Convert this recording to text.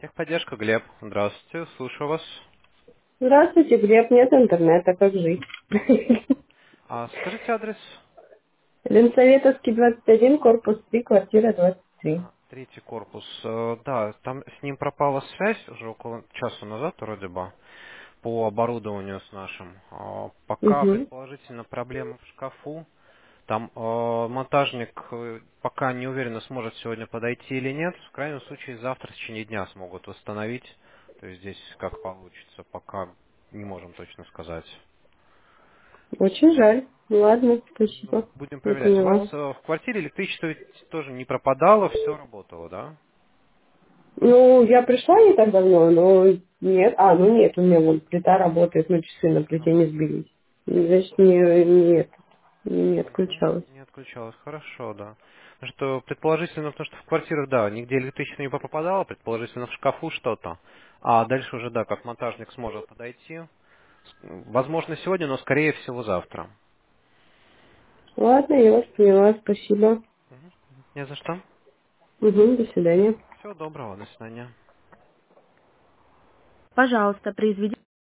Техподдержка, Глеб. Здравствуйте, слушаю вас. Здравствуйте, Глеб, нет интернета, как жить? Скажите адрес. Ленсоветовский, 21, корпус 3, квартира 23. Третий корпус. Да, там с ним пропала связь уже около часа назад, вроде бы, по оборудованию с нашим. Пока Угу. предположительно проблема в шкафу. Там монтажник пока не уверенно сможет сегодня подойти или нет. В крайнем случае завтра в течение дня смогут восстановить. То есть здесь как получится, пока не можем точно сказать. Очень жаль. Ладно, Ну, спасибо. будем Я проверять. У вас поняла. в квартире электричество ведь тоже не пропадало, все работало, да? Ну, я пришла не так давно, но нет. Ну нет, у меня вон плита работает, но часы на плите не сбились. Значит, не отключалась. Не отключалось. Хорошо, да. Что предположительно, потому что в квартирах, да, нигде электричество не попадало, предположительно в шкафу что-то. А дальше уже, да, как монтажник сможет подойти. Возможно, сегодня, но скорее всего завтра. Ладно, я вас поняла, спасибо. Не за что. Угу, до свидания. Всего доброго, до свидания. Пожалуйста, произведите